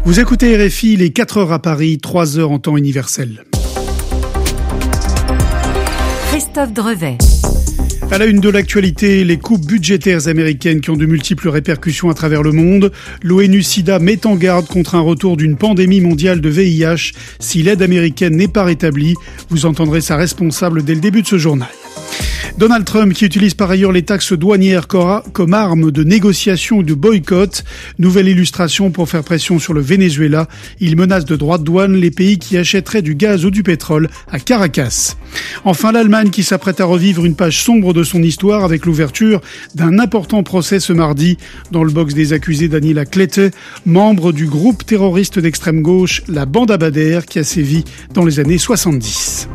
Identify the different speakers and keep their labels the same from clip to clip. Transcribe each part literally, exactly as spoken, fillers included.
Speaker 1: Vous écoutez R F I, il est quatre heures à Paris, trois heures en temps universel.
Speaker 2: Christophe Drevet.
Speaker 1: À la une de l'actualité, les coupes budgétaires américaines qui ont de multiples répercussions à travers le monde. L'ONU-Sida met en garde contre un retour d'une pandémie mondiale de V I H si l'aide américaine n'est pas rétablie. Vous entendrez sa responsable dès le début de ce journal. Donald Trump qui utilise par ailleurs les taxes douanières comme arme de négociation ou de boycott. Nouvelle illustration pour faire pression sur le Venezuela. Il menace de droits de douane les pays qui achèteraient du gaz ou du pétrole à Caracas. Enfin, l'Allemagne qui s'apprête à revivre une page sombre de son histoire avec l'ouverture d'un important procès ce mardi dans le box des accusés Daniela Klette, membre du groupe terroriste d'extrême gauche, la Bande Abadère, qui a sévi dans les années soixante-dix.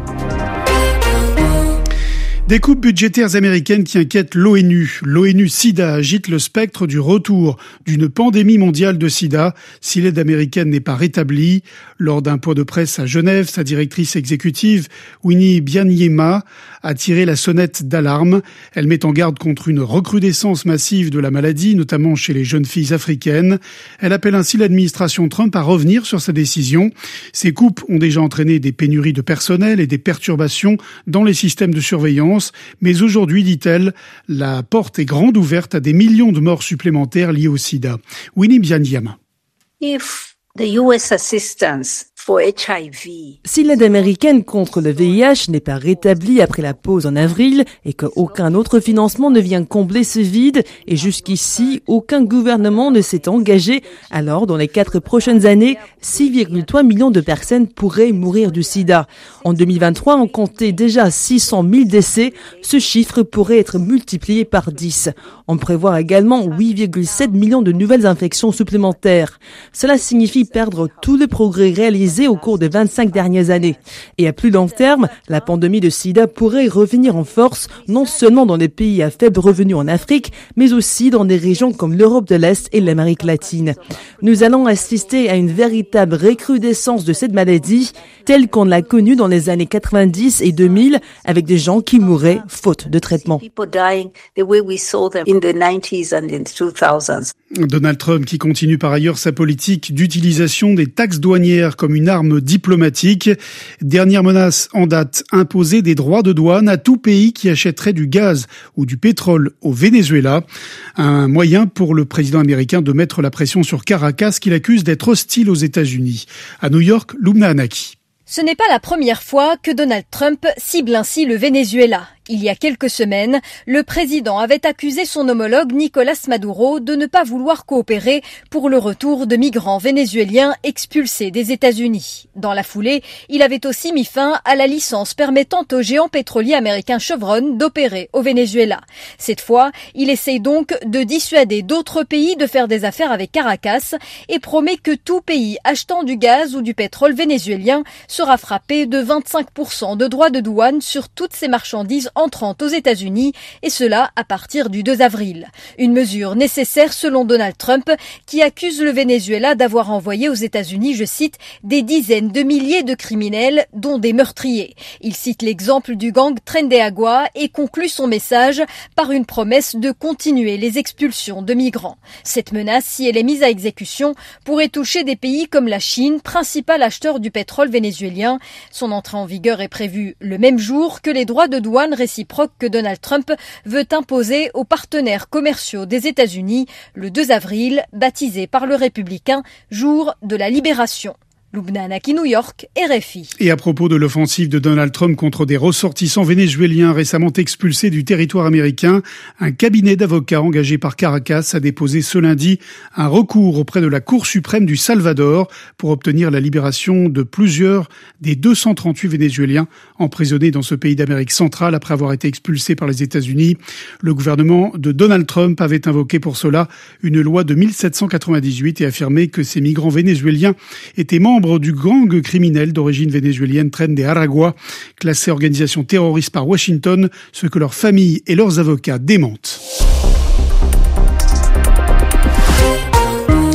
Speaker 1: Des coupes budgétaires américaines qui inquiètent l'ONU. L'ONU-Sida agite le spectre du retour d'une pandémie mondiale de sida si l'aide américaine n'est pas rétablie. Lors d'un point de presse à Genève, sa directrice exécutive, Winnie Byanyima, a tiré la sonnette d'alarme. Elle met en garde contre une recrudescence massive de la maladie, notamment chez les jeunes filles africaines. Elle appelle ainsi l'administration Trump à revenir sur sa décision. Ces coupes ont déjà entraîné des pénuries de personnel et des perturbations dans les systèmes de surveillance. Mais aujourd'hui, dit-elle, la porte est grande ouverte à des millions de morts supplémentaires liées au sida. Winnie Byanyima.
Speaker 3: If the U S assistance for H I V.
Speaker 4: Si l'aide américaine contre le V I H n'est pas rétablie après la pause en avril et qu'aucun autre financement ne vient combler ce vide, et jusqu'ici, aucun gouvernement ne s'est engagé, alors dans les quatre prochaines années, six virgule trois millions de personnes pourraient mourir du sida. En deux mille vingt-trois, on comptait déjà six cent mille décès. Ce chiffre pourrait être multiplié par dix. On prévoit également huit virgule sept millions de nouvelles infections supplémentaires. Cela signifie perdre tout le progrès réalisé au cours des vingt-cinq dernières années. Et à plus long terme, la pandémie de sida pourrait revenir en force, non seulement dans les pays à faible revenu en Afrique, mais aussi dans des régions comme l'Europe de l'Est et l'Amérique latine. Nous allons assister à une véritable recrudescence de cette maladie, telle qu'on l'a connue dans les années quatre-vingt-dix et deux mille, avec des gens qui mouraient faute de traitement.
Speaker 1: Donald Trump qui continue par ailleurs sa politique d'utilisation des taxes douanières comme une arme diplomatique. Dernière menace en date, imposer des droits de douane à tout pays qui achèterait du gaz ou du pétrole au Venezuela. Un moyen pour le président américain de mettre la pression sur Caracas qu'il accuse d'être hostile aux États-Unis. À New York, Lubna Anaki.
Speaker 5: Ce n'est pas la première fois que Donald Trump cible ainsi le Venezuela. Il y a quelques semaines, le président avait accusé son homologue Nicolás Maduro de ne pas vouloir coopérer pour le retour de migrants vénézuéliens expulsés des États-Unis. Dans la foulée, il avait aussi mis fin à la licence permettant au géant pétrolier américain Chevron d'opérer au Venezuela. Cette fois, il essaye donc de dissuader d'autres pays de faire des affaires avec Caracas et promet que tout pays achetant du gaz ou du pétrole vénézuélien sera frappé de vingt-cinq pour cent de droits de douane sur toutes ces marchandises entrant aux États-Unis, et cela à partir du deux avril. Une mesure nécessaire selon Donald Trump, qui accuse le Venezuela d'avoir envoyé aux États-Unis, je cite, des dizaines de milliers de criminels, dont des meurtriers. Il cite l'exemple du gang Tren de Agua et conclut son message par une promesse de continuer les expulsions de migrants. Cette menace, si elle est mise à exécution, pourrait toucher des pays comme la Chine, principal acheteur du pétrole vénézuélien. Son entrée en vigueur est prévue le même jour que les droits de douane réciproque que Donald Trump veut imposer aux partenaires commerciaux des États-Unis le deux avril, baptisé par le républicain Jour de la Libération. Lubna Anaki, New York, R F I.
Speaker 1: Et à propos de l'offensive de Donald Trump contre des ressortissants vénézuéliens récemment expulsés du territoire américain, un cabinet d'avocats engagé par Caracas a déposé ce lundi un recours auprès de la Cour suprême du Salvador pour obtenir la libération de plusieurs des deux cent trente-huit Vénézuéliens emprisonnés dans ce pays d'Amérique centrale après avoir été expulsés par les États-Unis. Le gouvernement de Donald Trump avait invoqué pour cela une loi de mille sept cent quatre-vingt-dix-huit et affirmé que ces migrants vénézuéliens étaient membres du gang criminel d'origine vénézuélienne Tren de Aragua, classé organisation terroriste par Washington, ce que leurs familles et leurs avocats démentent.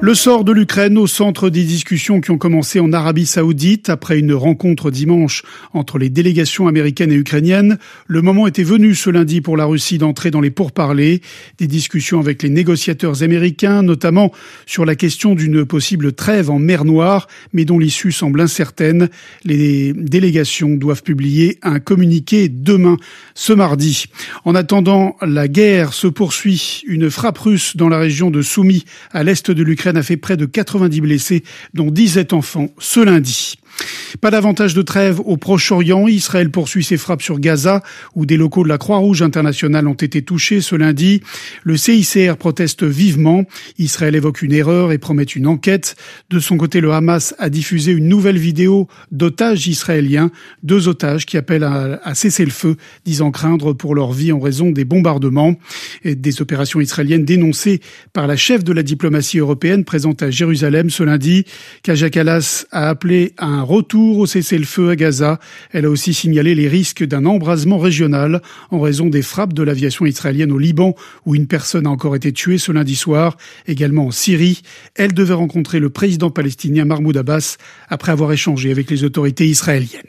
Speaker 1: Le sort de l'Ukraine au centre des discussions qui ont commencé en Arabie Saoudite après une rencontre dimanche entre les délégations américaines et ukrainiennes. Le moment était venu ce lundi pour la Russie d'entrer dans les pourparlers. Des discussions avec les négociateurs américains, notamment sur la question d'une possible trêve en mer Noire, mais dont l'issue semble incertaine. Les délégations doivent publier un communiqué demain, ce mardi. En attendant, la guerre se poursuit. Une frappe russe dans la région de Soumy, à l'est de l'Ukraine, a fait près de quatre-vingt-dix blessés, dont dix-sept enfants, ce lundi. Pas davantage de trêve au Proche-Orient. Israël poursuit ses frappes sur Gaza, où des locaux de la Croix-Rouge internationale ont été touchés ce lundi. Le C I C R proteste vivement. Israël évoque une erreur et promet une enquête. De son côté, le Hamas a diffusé une nouvelle vidéo d'otages israéliens. Deux otages qui appellent à, à cesser le feu, disant craindre pour leur vie en raison des bombardements. Et des opérations israéliennes dénoncées par la chef de la diplomatie européenne présente à Jérusalem ce lundi. Kaja Kallas a appelé à un retour au cessez-le-feu à Gaza. Elle a aussi signalé les risques d'un embrasement régional en raison des frappes de l'aviation israélienne au Liban, où une personne a encore été tuée ce lundi soir. Également en Syrie, elle devait rencontrer le président palestinien Mahmoud Abbas après avoir échangé avec les autorités israéliennes.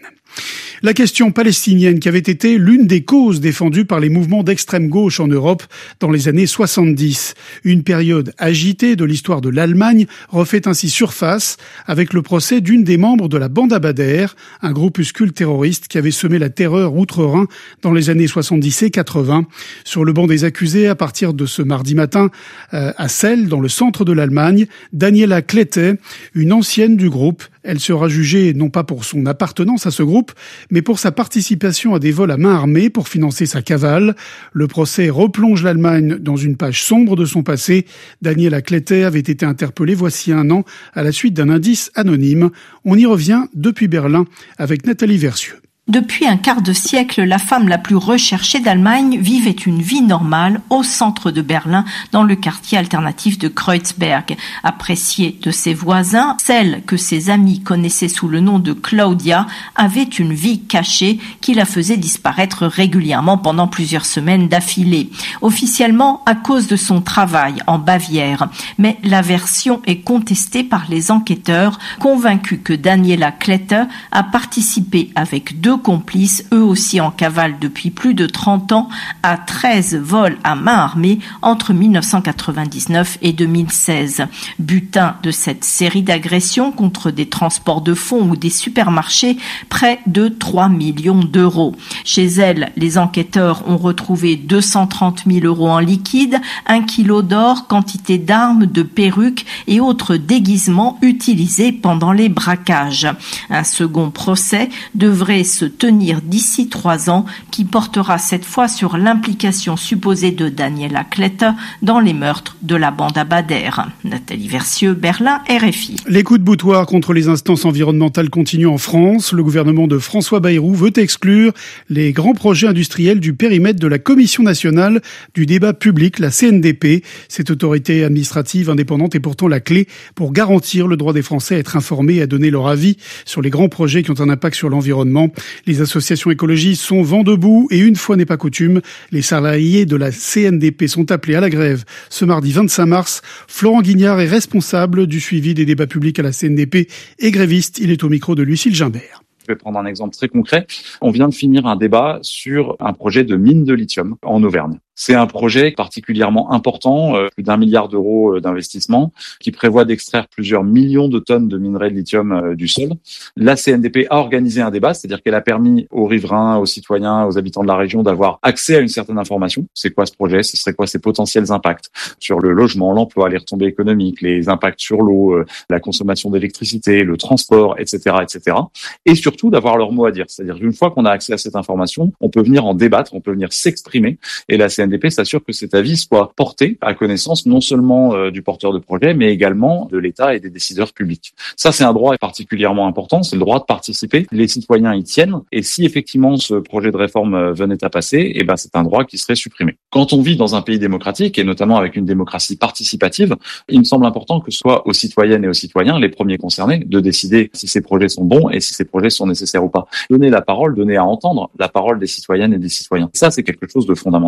Speaker 1: La question palestinienne qui avait été l'une des causes défendues par les mouvements d'extrême gauche en Europe dans les années soixante-dix. Une période agitée de l'histoire de l'Allemagne refait ainsi surface avec le procès d'une des membres de la bande Abadher, un groupuscule terroriste qui avait semé la terreur outre-Rhin dans les années soixante-dix et quatre-vingts. Sur le banc des accusés, à partir de ce mardi matin, euh, à Celle, dans le centre de l'Allemagne, Daniela Klette, une ancienne du groupe. Elle sera jugée non pas pour son appartenance à ce groupe, mais pour sa participation à des vols à main armée pour financer sa cavale. Le procès replonge l'Allemagne dans une page sombre de son passé. Daniela Klette avait été interpellée voici un an à la suite d'un indice anonyme. On y revient depuis Berlin avec Nathalie Versieux.
Speaker 6: Depuis un quart de siècle, la femme la plus recherchée d'Allemagne vivait une vie normale au centre de Berlin, dans le quartier alternatif de Kreuzberg. Appréciée de ses voisins, celle que ses amis connaissaient sous le nom de Claudia avait une vie cachée qui la faisait disparaître régulièrement pendant plusieurs semaines d'affilée. Officiellement à cause de son travail en Bavière. Mais la version est contestée par les enquêteurs, convaincus que Daniela Klette a participé avec deux complices, eux aussi en cavale depuis plus de trente ans, à treize vols à main armée entre mille neuf cent quatre-vingt-dix-neuf et deux mille seize. Butin de cette série d'agressions contre des transports de fonds ou des supermarchés, près de trois millions d'euros. Chez elle, les enquêteurs ont retrouvé deux cent trente mille euros en liquide, un kilo d'or, quantité d'armes, de perruques et autres déguisements utilisés pendant les braquages. Un second procès devrait se tenir d'ici trois ans, qui portera cette fois sur l'implication supposée de Daniela Klette dans les meurtres de la bande Abadher. Nathalie Versieux, Berlin, R F I.
Speaker 1: Les coups de boutoir contre les instances environnementales continuent en France. Le gouvernement de François Bayrou veut exclure les grands projets industriels du périmètre de la Commission nationale du débat public, la C N D P. Cette autorité administrative indépendante est pourtant la clé pour garantir le droit des Français à être informés et à donner leur avis sur les grands projets qui ont un impact sur l'environnement. Les associations écologistes sont vent debout et une fois n'est pas coutume, les salariés de la C N D P sont appelés à la grève ce mardi vingt-cinq mars. Florent Guignard est responsable du suivi des débats publics à la C N D P et gréviste. Il est au micro de Lucille Gimbert.
Speaker 7: Je vais prendre un exemple très concret. On vient de finir un débat sur un projet de mine de lithium en Auvergne. C'est un projet particulièrement important, euh, plus d'un milliard d'euros d'investissement, qui prévoit d'extraire plusieurs millions de tonnes de minerais de lithium euh, du sol. La C N D P a organisé un débat, c'est-à-dire qu'elle a permis aux riverains, aux citoyens, aux habitants de la région d'avoir accès à une certaine information. C'est quoi ce projet? Ce serait quoi ses potentiels impacts sur le logement, l'emploi, les retombées économiques, les impacts sur l'eau, euh, la consommation d'électricité, le transport, et cetera, et cetera. Et surtout d'avoir leur mot à dire. C'est-à-dire qu'une fois qu'on a accès à cette information, on peut venir en débattre, on peut venir s'exprimer. Et la C N D P s'assure que cet avis soit porté à connaissance non seulement euh, du porteur de projet, mais également de l'État et des décideurs publics. Ça, c'est un droit particulièrement important, c'est le droit de participer. Les citoyens y tiennent, et si effectivement ce projet de réforme euh, venait à passer, eh ben c'est un droit qui serait supprimé. Quand on vit dans un pays démocratique, et notamment avec une démocratie participative, il me semble important que ce soit aux citoyennes et aux citoyens, les premiers concernés, de décider si ces projets sont bons et si ces projets sont nécessaires ou pas. Donner la parole, donner à entendre la parole des citoyennes et des citoyens. Ça, c'est quelque chose de fondamental.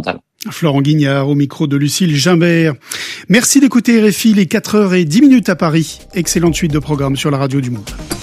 Speaker 1: Florent Guignard au micro de Lucille Gimbert. Merci d'écouter R F I, les quatre heures dix minutes à Paris. Excellente suite de programmes sur la radio du Monde.